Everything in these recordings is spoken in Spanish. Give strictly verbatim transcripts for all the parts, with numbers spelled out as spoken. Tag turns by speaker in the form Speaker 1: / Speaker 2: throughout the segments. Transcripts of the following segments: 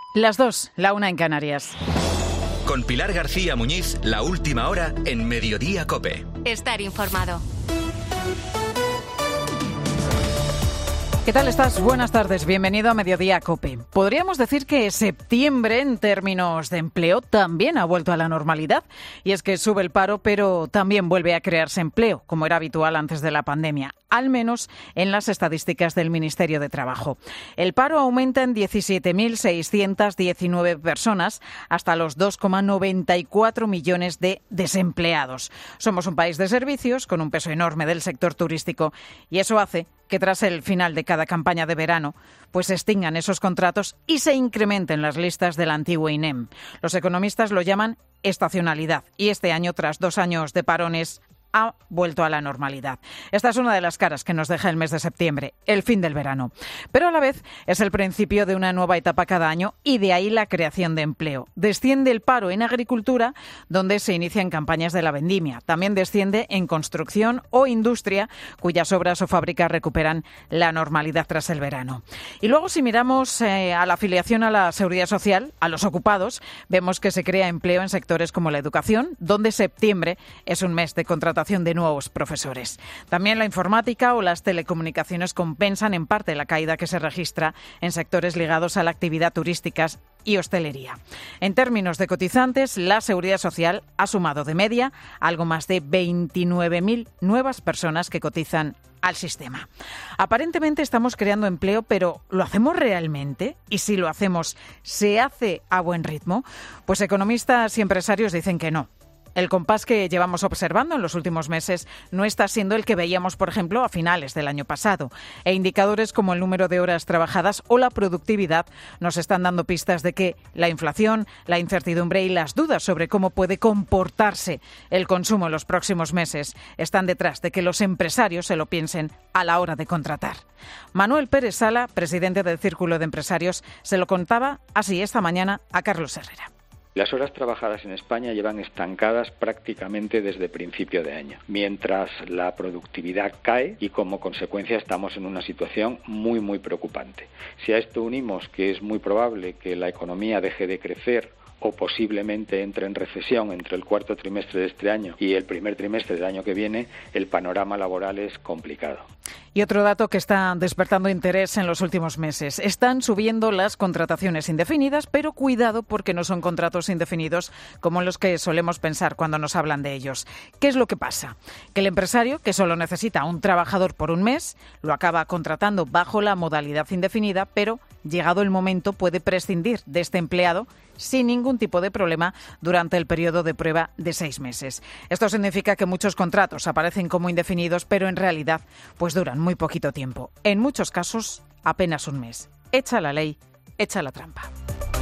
Speaker 1: Las dos, la una en Canarias.
Speaker 2: Con Pilar García Muñiz, la última hora en Mediodía COPE.
Speaker 3: Estar informado.
Speaker 1: ¿Qué tal estás? Buenas tardes, bienvenido a Mediodía COPE. Podríamos decir que septiembre, en términos de empleo, también ha vuelto a la normalidad. Y es que sube el paro, pero también vuelve a crearse empleo, como era habitual antes de la pandemia, al menos en las estadísticas del Ministerio de Trabajo. El paro aumenta en diecisiete mil seiscientas diecinueve personas, hasta los dos coma noventa y cuatro millones de desempleados. Somos un país de servicios, con un peso enorme del sector turístico, y eso hace que tras el final de cada campaña de verano, pues se extingan esos contratos y se incrementen las listas del antiguo I N E M. Los economistas lo llaman estacionalidad, y este año, tras dos años de parones, ha vuelto a la normalidad. Esta es una de las caras que nos deja el mes de septiembre, el fin del verano. Pero a la vez es el principio de una nueva etapa cada año y de ahí la creación de empleo. Desciende el paro en agricultura, donde se inician campañas de la vendimia. También desciende en construcción o industria, cuyas obras o fábricas recuperan la normalidad tras el verano. Y luego, si miramos eh, a la afiliación a la Seguridad Social, a los ocupados, vemos que se crea empleo en sectores como la educación, donde septiembre es un mes de contratación de nuevos profesores. También la informática o las telecomunicaciones compensan en parte la caída que se registra en sectores ligados a la actividad turística y hostelería. En términos de cotizantes, la Seguridad Social ha sumado de media algo más de veintinueve mil nuevas personas que cotizan al sistema. Aparentemente estamos creando empleo, pero ¿lo hacemos realmente? Y si lo hacemos, ¿se hace a buen ritmo? Pues economistas y empresarios dicen que no. El compás que llevamos observando en los últimos meses no está siendo el que veíamos, por ejemplo, a finales del año pasado. E indicadores como el número de horas trabajadas o la productividad nos están dando pistas de que la inflación, la incertidumbre y las dudas sobre cómo puede comportarse el consumo en los próximos meses están detrás de que los empresarios se lo piensen a la hora de contratar. Manuel Pérez Sala, presidente del Círculo de Empresarios, se lo contaba así esta mañana a Carlos Herrera.
Speaker 4: Las horas trabajadas en España llevan estancadas prácticamente desde principio de año, mientras la productividad cae y como consecuencia estamos en una situación muy muy preocupante. Si a esto unimos que es muy probable que la economía deje de crecer o posiblemente entre en recesión entre el cuarto trimestre de este año y el primer trimestre del año que viene, el panorama laboral es complicado.
Speaker 1: Y otro dato que está despertando interés en los últimos meses. Están subiendo las contrataciones indefinidas, pero cuidado porque no son contratos indefinidos como los que solemos pensar cuando nos hablan de ellos. ¿Qué es lo que pasa? Que el empresario, que solo necesita un trabajador por un mes, lo acaba contratando bajo la modalidad indefinida, pero llegado el momento puede prescindir de este empleado sin ningún tipo de problema durante el periodo de prueba de seis meses. Esto significa que muchos contratos aparecen como indefinidos, pero en realidad pues duran muy poquito tiempo. En muchos casos, apenas un mes. Echa la ley, echa la trampa.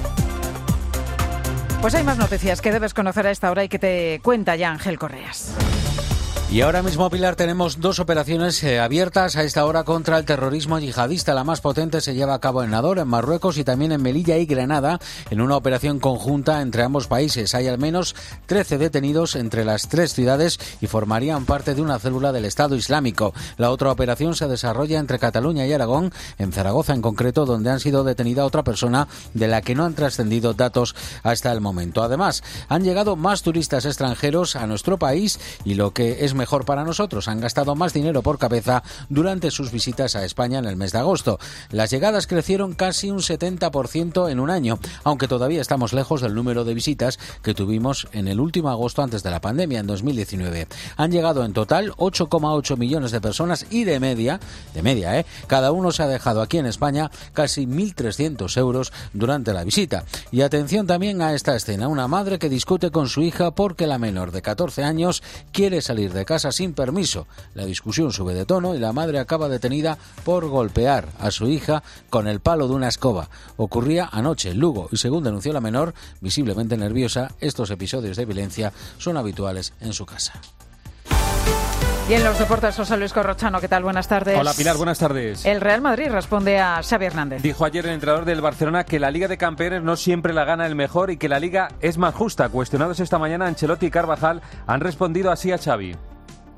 Speaker 1: Pues hay más noticias que debes conocer a esta hora y que te cuenta ya Ángel Correas.
Speaker 5: Y ahora mismo, Pilar, tenemos dos operaciones eh, abiertas a esta hora contra el terrorismo yihadista. La más potente se lleva a cabo en Nador, en Marruecos, y también en Melilla y Granada, en una operación conjunta entre ambos países. Hay al menos trece detenidos entre las tres ciudades y formarían parte de una célula del Estado Islámico. La otra operación se desarrolla entre Cataluña y Aragón, en Zaragoza en concreto, donde han sido detenida otra persona de la que no han trascendido datos hasta el momento. Además, han llegado más turistas extranjeros a nuestro país y lo que es mejor para nosotros, han gastado más dinero por cabeza durante sus visitas a España en el mes de agosto. Las llegadas crecieron casi un setenta por ciento en un año, aunque todavía estamos lejos del número de visitas que tuvimos en el último agosto antes de la pandemia, en dos mil diecinueve. Han llegado en total ocho coma ocho millones de personas y de media, de media, ¿eh? Cada uno se ha dejado aquí en España casi mil trescientos euros durante la visita. Y atención también a esta escena, una madre que discute con su hija porque la menor de catorce años quiere salir de casa sin permiso. La discusión sube de tono y la madre acaba detenida por golpear a su hija con el palo de una escoba. Ocurría anoche en Lugo y, según denunció la menor, visiblemente nerviosa, estos episodios de violencia son habituales en su casa.
Speaker 1: Y en los deportes, José Luis Corrochano, ¿qué tal? Buenas tardes.
Speaker 6: Hola, Pilar, buenas tardes.
Speaker 1: El Real Madrid responde a Xavi Hernández.
Speaker 6: Dijo ayer el entrenador del Barcelona que la Liga de Campeones no siempre la gana el mejor y que la Liga es más justa. Cuestionados esta mañana, Ancelotti y Carvajal han respondido así a Xavi.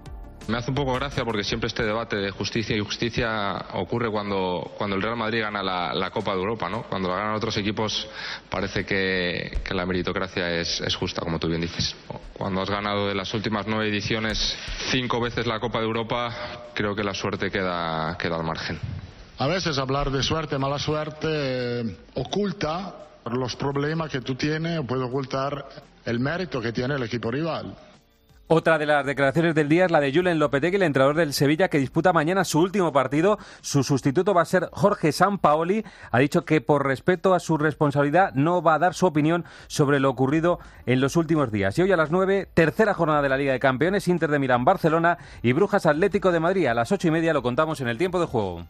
Speaker 3: Me hace un poco gracia porque siempre este debate de justicia y justicia ocurre cuando, cuando el Real Madrid gana la, la Copa de Europa, ¿no? Cuando la ganan otros equipos parece que, que la meritocracia es, es justa, como tú bien dices. Cuando has ganado de las últimas nueve ediciones cinco veces la Copa de Europa, creo que la suerte queda, queda al margen.
Speaker 7: A veces hablar de suerte, mala suerte, eh, oculta los problemas que tú tienes o puede ocultar el mérito que tiene el equipo rival.
Speaker 6: Otra de las declaraciones del día es la de Julen Lopetegui, el entrenador del Sevilla, que disputa mañana su último partido. Su sustituto va a ser Jorge Sampaoli. Ha dicho que por respeto a su responsabilidad no va a dar su opinión sobre lo ocurrido en los últimos días. Y hoy a las nueve, tercera jornada de la Liga de Campeones, Inter de Milán, Barcelona y Brujas Atlético de Madrid. A las ocho y media lo contamos en el tiempo de juego.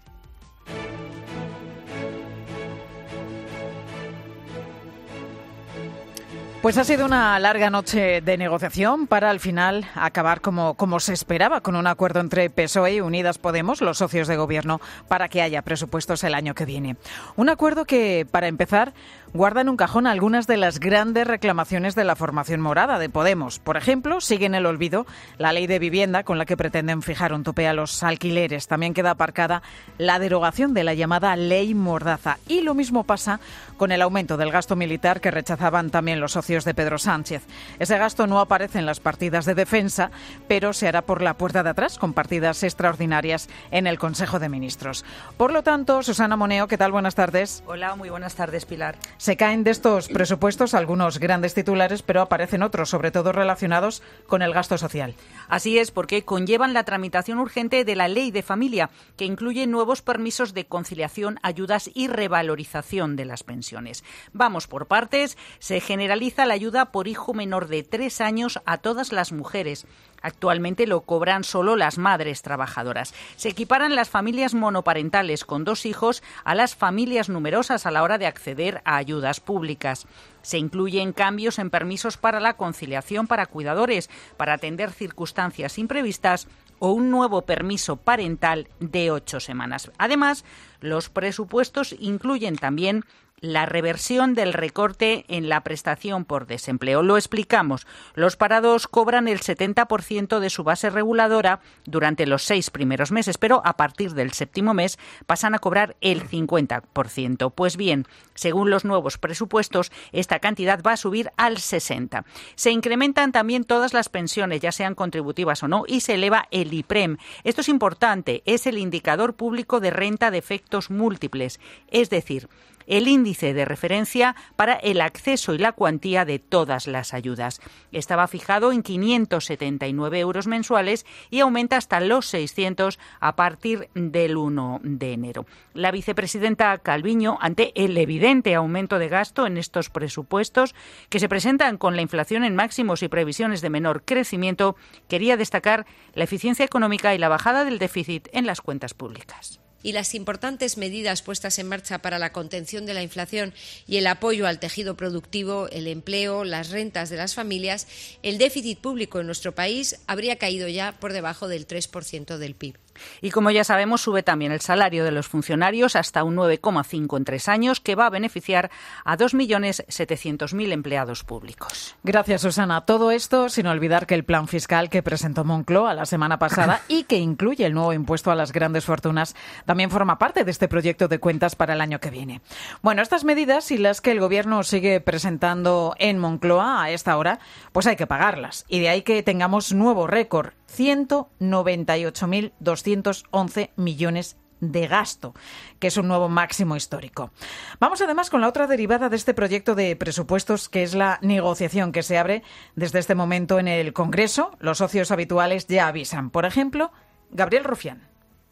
Speaker 1: Pues ha sido una larga noche de negociación para al final acabar como, como se esperaba, con un acuerdo entre P S O E y Unidas Podemos, los socios de gobierno, para que haya presupuestos el año que viene. Un acuerdo que, para empezar, guarda en un cajón algunas de las grandes reclamaciones de la formación morada de Podemos. Por ejemplo, sigue en el olvido la ley de vivienda con la que pretenden fijar un tope a los alquileres. También queda aparcada la derogación de la llamada ley Mordaza. Y lo mismo pasa con el aumento del gasto militar que rechazaban también los socios de Pedro Sánchez. Ese gasto no aparece en las partidas de defensa, pero se hará por la puerta de atrás, con partidas extraordinarias en el Consejo de Ministros. Por lo tanto, Susana Moneo, ¿qué tal? Buenas tardes.
Speaker 8: Hola, muy buenas tardes, Pilar.
Speaker 1: Se caen de estos presupuestos algunos grandes titulares, pero aparecen otros, sobre todo relacionados con el gasto social.
Speaker 8: Así es, porque conllevan la tramitación urgente de la Ley de Familia, que incluye nuevos permisos de conciliación, ayudas y revalorización de las pensiones. Vamos por partes. Se generaliza la ayuda por hijo menor de tres años a todas las mujeres. Actualmente lo cobran solo las madres trabajadoras. Se equiparan las familias monoparentales con dos hijos a las familias numerosas a la hora de acceder a ayudas públicas. Se incluyen cambios en permisos para la conciliación para cuidadores, para atender circunstancias imprevistas o un nuevo permiso parental de ocho semanas. Además, los presupuestos incluyen también la reversión del recorte en la prestación por desempleo. Lo explicamos. Los parados cobran el setenta por ciento de su base reguladora durante los seis primeros meses, pero a partir del séptimo mes pasan a cobrar el cincuenta por ciento. Pues bien, según los nuevos presupuestos, esta cantidad va a subir al sesenta por ciento. Se incrementan también todas las pensiones, ya sean contributivas o no, y se eleva el IPREM. Esto es importante, es el indicador público de renta de efectos múltiples, es decir, el índice de referencia para el acceso y la cuantía de todas las ayudas. Estaba fijado en quinientos setenta y nueve euros mensuales y aumenta hasta los seiscientos a partir del uno de enero. La vicepresidenta Calviño, ante el evidente aumento de gasto en estos presupuestos, que se presentan con la inflación en máximos y previsiones de menor crecimiento, quería destacar la eficiencia económica y la bajada del déficit en las cuentas públicas.
Speaker 9: Y las importantes medidas puestas en marcha para la contención de la inflación y el apoyo al tejido productivo, el empleo, las rentas de las familias, el déficit público en nuestro país habría caído ya por debajo del tres por ciento del P I B.
Speaker 8: Y como ya sabemos, sube también el salario de los funcionarios hasta un nueve coma cinco en tres años, que va a beneficiar a dos millones setecientos mil empleados públicos.
Speaker 1: Gracias, Susana. Todo esto sin olvidar que el plan fiscal que presentó Moncloa la semana pasada y que incluye el nuevo impuesto a las grandes fortunas también forma parte de este proyecto de cuentas para el año que viene. Bueno, estas medidas y las que el Gobierno sigue presentando en Moncloa a esta hora, pues hay que pagarlas. Y de ahí que tengamos nuevo récord, ciento noventa y ocho mil doscientos once millones de gasto, que es un nuevo máximo histórico. Vamos además con la otra derivada de este proyecto de presupuestos, que es la negociación que se abre desde este momento en el Congreso. Los socios habituales ya avisan. Por ejemplo, Gabriel Rufián.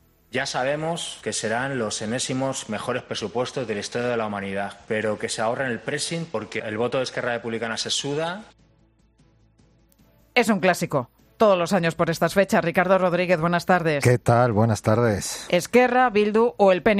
Speaker 10: Ya sabemos que serán los enésimos mejores presupuestos de la historia de la humanidad, pero que se ahorren el pressing porque el voto de Esquerra Republicana se suda.
Speaker 1: Es un clásico. Todos los años por estas fechas. Ricardo Rodríguez, buenas tardes.
Speaker 11: ¿Qué tal? Buenas tardes.
Speaker 1: ¿Esquerra, Bildu o el P N V?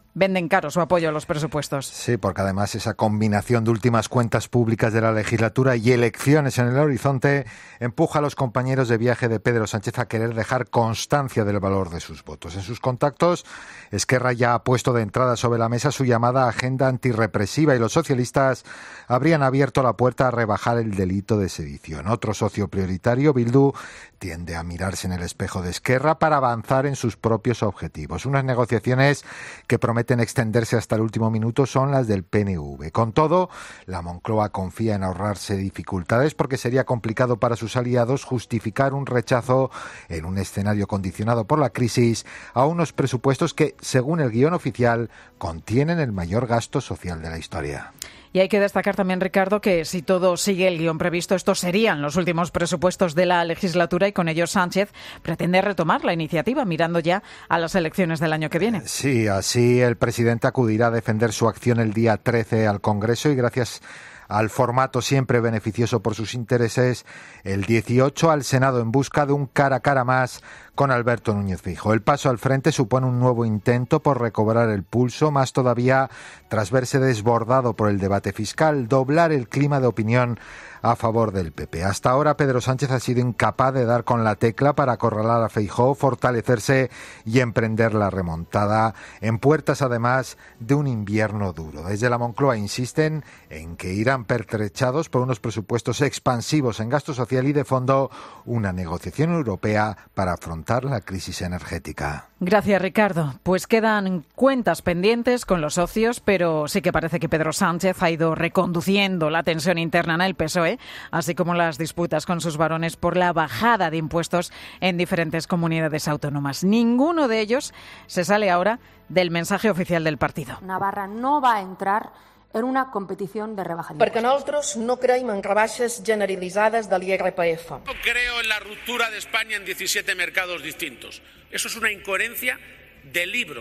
Speaker 1: venden caro su apoyo a los presupuestos.
Speaker 11: Sí, porque además esa combinación de últimas cuentas públicas de la legislatura y elecciones en el horizonte empuja a los compañeros de viaje de Pedro Sánchez a querer dejar constancia del valor de sus votos. En sus contactos, Esquerra ya ha puesto de entrada sobre la mesa su llamada agenda antirrepresiva y los socialistas habrían abierto la puerta a rebajar el delito de sedición. Otro socio prioritario, Bildu, tiende a mirarse en el espejo de Esquerra para avanzar en sus propios objetivos. Unas negociaciones que prometen extenderse hasta el último minuto son las del P N V. Con todo, la Moncloa confía en ahorrarse dificultades porque sería complicado para sus aliados justificar un rechazo en un escenario condicionado por la crisis a unos presupuestos que, según el guión oficial, contienen el mayor gasto social de la historia.
Speaker 1: Y hay que destacar también, Ricardo, que si todo sigue el guión previsto, estos serían los últimos presupuestos de la legislatura y con ello Sánchez pretende retomar la iniciativa mirando ya a las elecciones del año que viene.
Speaker 11: Sí, así el presidente acudirá a defender su acción el día trece al Congreso y gracias al formato siempre beneficioso por sus intereses, el dieciocho al Senado en busca de un cara a cara más con Alberto Núñez Feijóo. El paso al frente supone un nuevo intento por recobrar el pulso, más todavía tras verse desbordado por el debate fiscal, doblar el clima de opinión a favor del P P. Hasta ahora Pedro Sánchez ha sido incapaz de dar con la tecla para acorralar a Feijóo, fortalecerse y emprender la remontada, en puertas además de un invierno duro. Desde la Moncloa insisten en que irán pertrechados por unos presupuestos expansivos en gasto social y de fondo una negociación europea para afrontar la crisis energética.
Speaker 1: Gracias, Ricardo. Pues quedan cuentas pendientes con los socios, pero sí que parece que Pedro Sánchez ha ido reconduciendo la tensión interna en el P S O E, así como las disputas con sus varones por la bajada de impuestos en diferentes comunidades autónomas. Ninguno de ellos se sale ahora del mensaje oficial del partido.
Speaker 12: Navarra no va a entrar en una competición de rebaja de
Speaker 13: Perquè nosaltres no creiem en rebaixes generalitzades de l'I R P F.
Speaker 14: No creo en la ruptura de España en diecisiete mercados distintos. Eso es una incoherencia de libro.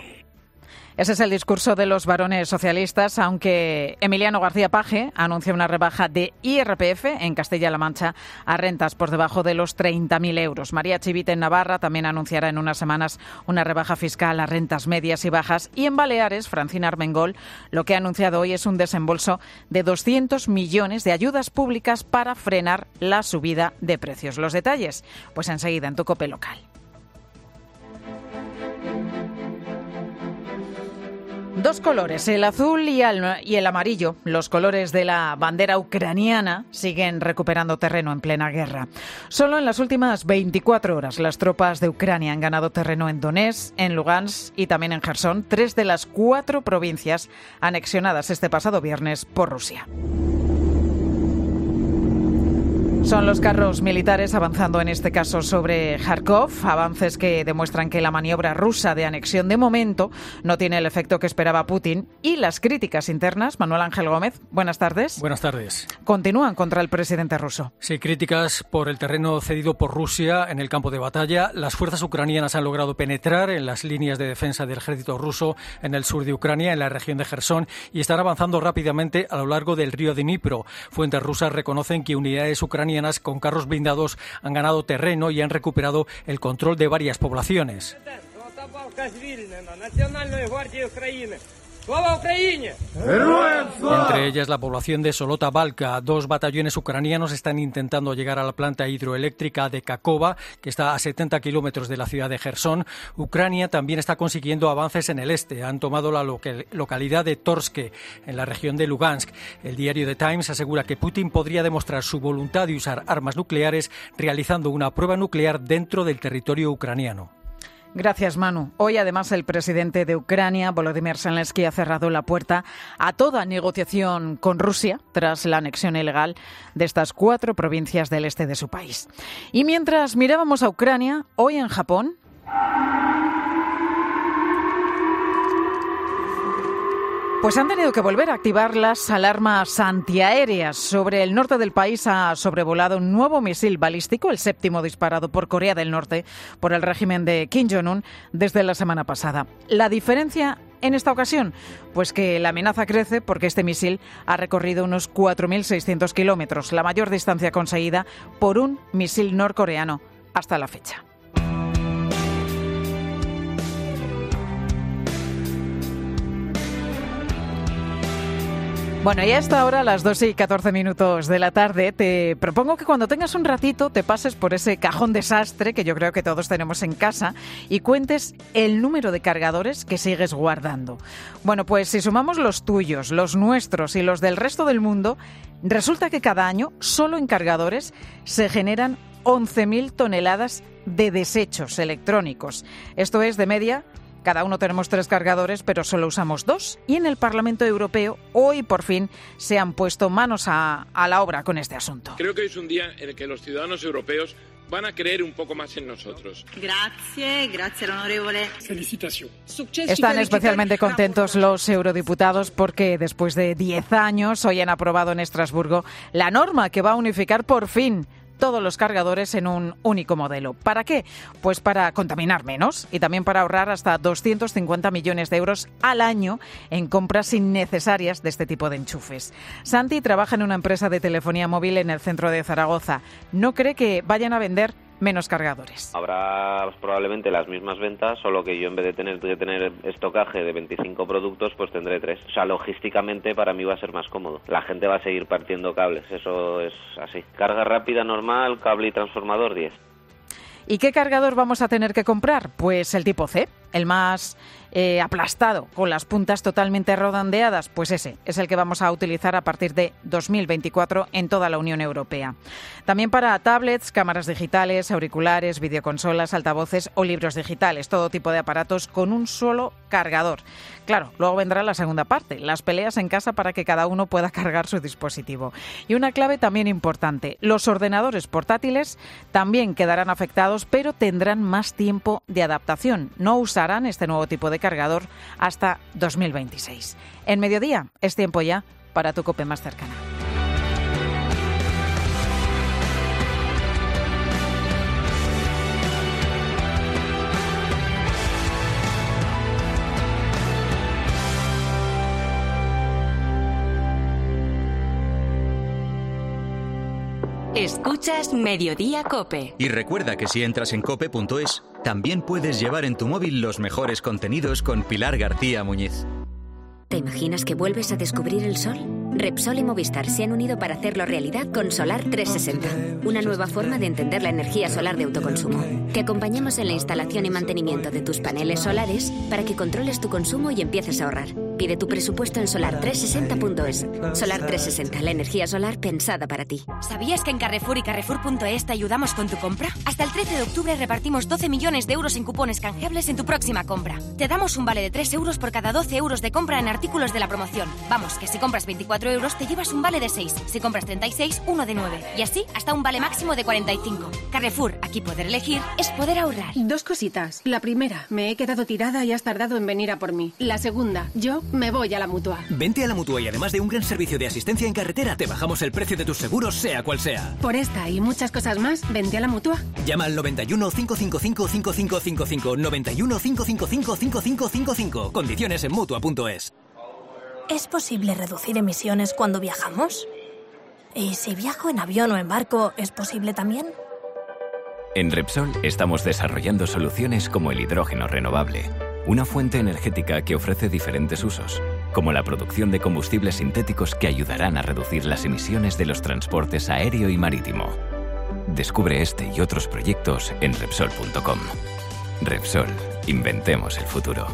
Speaker 1: Ese es el discurso de los varones socialistas, aunque Emiliano García Paje anuncia una rebaja de I R P F en Castilla-La Mancha a rentas por debajo de los treinta mil euros. María Chivite en Navarra también anunciará en unas semanas una rebaja fiscal a rentas medias y bajas. Y en Baleares, Francina Armengol lo que ha anunciado hoy es un desembolso de doscientos millones de ayudas públicas para frenar la subida de precios. Los detalles, pues enseguida en tu COPE local. Dos colores, el azul y el, y el amarillo, los colores de la bandera ucraniana, siguen recuperando terreno en plena guerra. Solo en las últimas veinticuatro horas las tropas de Ucrania han ganado terreno en Donetsk, en Lugansk y también en Jersón, tres de las cuatro provincias anexionadas este pasado viernes por Rusia. Son los carros militares avanzando en este caso sobre Kharkov, avances que demuestran que la maniobra rusa de anexión de momento no tiene el efecto que esperaba Putin y las críticas internas. Manuel Ángel Gómez, buenas tardes.
Speaker 15: Buenas tardes.
Speaker 1: Continúan contra el presidente ruso.
Speaker 15: Sí, críticas por el terreno cedido por Rusia en el campo de batalla. Las fuerzas ucranianas han logrado penetrar en las líneas de defensa del ejército ruso en el sur de Ucrania, en la región de Jersón, y están avanzando rápidamente a lo largo del río Dnipro. Fuentes rusas reconocen que unidades ucranianas con carros blindados han ganado terreno y han recuperado el control de varias poblaciones. Entre ellas la población de Solota Balka. Dos batallones ucranianos están intentando llegar a la planta hidroeléctrica de Kakova, que está a setenta kilómetros de la ciudad de Jersón. Ucrania también está consiguiendo avances en el este. Han tomado la local- localidad de Torske, en la región de Lugansk. El diario The Times asegura que Putin podría demostrar su voluntad de usar armas nucleares realizando una prueba nuclear dentro del territorio ucraniano.
Speaker 1: Gracias, Manu. Hoy, además, el presidente de Ucrania, Volodymyr Zelensky, ha cerrado la puerta a toda negociación con Rusia tras la anexión ilegal de estas cuatro provincias del este de su país. Y mientras mirábamos a Ucrania, hoy en Japón... Pues han tenido que volver a activar las alarmas antiaéreas. Sobre el norte del país ha sobrevolado un nuevo misil balístico, el séptimo disparado por Corea del Norte por el régimen de Kim Jong-un desde la semana pasada. La diferencia en esta ocasión, pues que la amenaza crece porque este misil ha recorrido unos cuatro mil seiscientos kilómetros, la mayor distancia conseguida por un misil norcoreano hasta la fecha. Bueno, y a esta hora, a las dos y catorce minutos de la tarde, te propongo que cuando tengas un ratito te pases por ese cajón desastre que yo creo que todos tenemos en casa y cuentes el número de cargadores que sigues guardando. Bueno, pues si sumamos los tuyos, los nuestros y los del resto del mundo, resulta que cada año, solo en cargadores, se generan once mil toneladas de desechos electrónicos. Esto es, de media, cada uno tenemos tres cargadores, pero solo usamos dos. Y en el Parlamento Europeo, hoy por fin, se han puesto manos a, a la obra con este asunto.
Speaker 16: Creo que hoy es un día en el que los ciudadanos europeos van a creer un poco más en nosotros.
Speaker 17: Gracias, gracias, honorable.
Speaker 16: Felicitación.
Speaker 1: Están especialmente contentos los eurodiputados porque después de diez años hoy han aprobado en Estrasburgo la norma que va a unificar por fin todos los cargadores en un único modelo. ¿Para qué? Pues para contaminar menos y también para ahorrar hasta doscientos cincuenta millones de euros al año en compras innecesarias de este tipo de enchufes. Santi trabaja en una empresa de telefonía móvil en el centro de Zaragoza. No cree que vayan a vender menos cargadores.
Speaker 18: Habrá probablemente las mismas ventas, solo que yo en vez de tener que tener estocaje de veinticinco productos, pues tendré tres. O sea, logísticamente para mí va a ser más cómodo. La gente va a seguir partiendo cables, eso es así. Carga rápida normal, cable y transformador diez.
Speaker 1: ¿Y qué cargador vamos a tener que comprar? Pues el tipo C, el más eh, aplastado, con las puntas totalmente redondeadas, pues ese es el que vamos a utilizar a partir de dos mil veinticuatro en toda la Unión Europea. También para tablets, cámaras digitales, auriculares, videoconsolas, altavoces o libros digitales, todo tipo de aparatos con un solo cargador. Claro, luego vendrá la segunda parte, las peleas en casa para que cada uno pueda cargar su dispositivo. Y una clave también importante, los ordenadores portátiles también quedarán afectados, pero tendrán más tiempo de adaptación. No usarán este nuevo tipo de cargador hasta dos mil veintiséis. En Mediodía es tiempo ya para tu COPE más cercana.
Speaker 19: Escuchas Mediodía COPE.
Speaker 2: Y recuerda que si entras en cope punto es, también puedes llevar en tu móvil los mejores contenidos con Pilar García Muñiz.
Speaker 20: ¿Te imaginas que vuelves a descubrir el sol? Repsol y Movistar se han unido para hacerlo realidad con Solar trescientos sesenta, una nueva forma de entender la energía solar de autoconsumo. Te acompañamos en la instalación y mantenimiento de tus paneles solares para que controles tu consumo y empieces a ahorrar. Pide tu presupuesto en solar trescientos sesenta punto es. Solar trescientos sesenta, la energía solar pensada para ti.
Speaker 21: ¿Sabías que en Carrefour y Carrefour punto es te ayudamos con tu compra? Hasta el trece de octubre repartimos doce millones de euros en cupones canjeables en tu próxima compra. Te damos un vale de tres euros por cada doce euros de compra en artículos de la promoción. Vamos, que si compras veinticuatro euros te llevas un vale de seis. Si compras treinta y seis, uno de nueve. Y así hasta un vale máximo de cuarenta y cinco. Carrefour, aquí poder elegir es poder ahorrar.
Speaker 22: Dos cositas. La primera, me he quedado tirada y has tardado en venir a por mí. La segunda, yo me voy a la Mutua.
Speaker 23: Vente a la Mutua y además de un gran servicio de asistencia en carretera, te bajamos el precio de tus seguros, sea cual sea.
Speaker 22: Por esta y muchas cosas más, vente a la Mutua.
Speaker 23: Llama al noventa y uno, cinco cinco cinco, cinco cinco cinco cinco, noventa y uno, cinco cinco cinco, cinco cinco cinco cinco. Condiciones en Mutua punto es.
Speaker 24: ¿Es posible reducir emisiones cuando viajamos? ¿Y si viajo en avión o en barco, es posible también?
Speaker 25: En Repsol estamos desarrollando soluciones como el hidrógeno renovable, una fuente energética que ofrece diferentes usos, como la producción de combustibles sintéticos que ayudarán a reducir las emisiones de los transportes aéreo y marítimo. Descubre este y otros proyectos en Repsol punto com. Repsol, inventemos el futuro.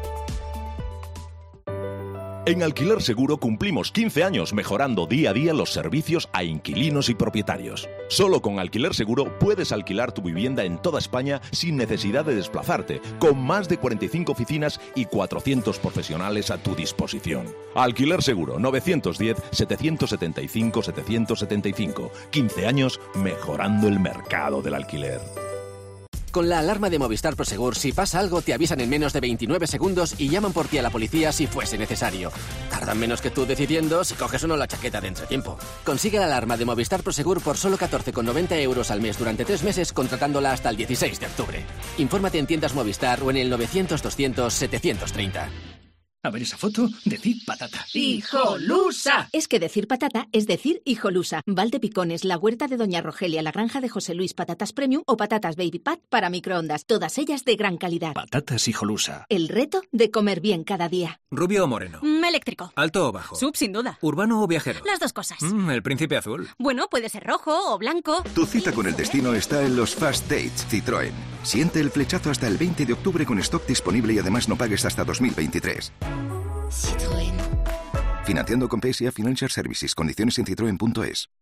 Speaker 26: En Alquiler Seguro cumplimos quince años mejorando día a día los servicios a inquilinos y propietarios. Solo con Alquiler Seguro puedes alquilar tu vivienda en toda España sin necesidad de desplazarte, con más de cuarenta y cinco oficinas y cuatrocientos profesionales a tu disposición. Alquiler Seguro, novecientos diez, setecientos setenta y cinco, setecientos setenta y cinco. quince años mejorando el mercado del alquiler.
Speaker 27: Con la alarma de Movistar Prosegur, si pasa algo, te avisan en menos de veintinueve segundos y llaman por ti a la policía si fuese necesario. Tardan menos que tú decidiendo si coges o no la chaqueta de entretiempo. Consigue la alarma de Movistar Prosegur por solo catorce con noventa euros al mes durante tres meses, contratándola hasta el dieciséis de octubre. Infórmate en tiendas Movistar o en el novecientos, doscientos, setecientos treinta.
Speaker 3: A ver esa foto, decir patata.
Speaker 4: ¡Hijolusa! Es que decir patata es decir hijolusa. Valdepicones, la huerta de Doña Rogelia, la granja de José Luis, patatas premium o patatas baby pat para microondas. Todas ellas de gran calidad.
Speaker 3: Patatas hijolusa.
Speaker 4: El reto de comer bien cada día.
Speaker 5: ¿Rubio o moreno?
Speaker 6: Mm, eléctrico.
Speaker 5: ¿Alto o bajo?
Speaker 6: Sub, sin duda.
Speaker 5: ¿Urbano o viajero?
Speaker 6: Las dos cosas.
Speaker 5: Mm, el príncipe azul.
Speaker 6: Bueno, puede ser rojo o blanco.
Speaker 7: Tu cita con el destino está en los Fast Dates Citroën. Siente el flechazo hasta el veinte de octubre con stock disponible y además no pagues hasta dos mil veintitrés. Citroën. Financiando con P S A Financial Services. Condiciones en citroen punto es.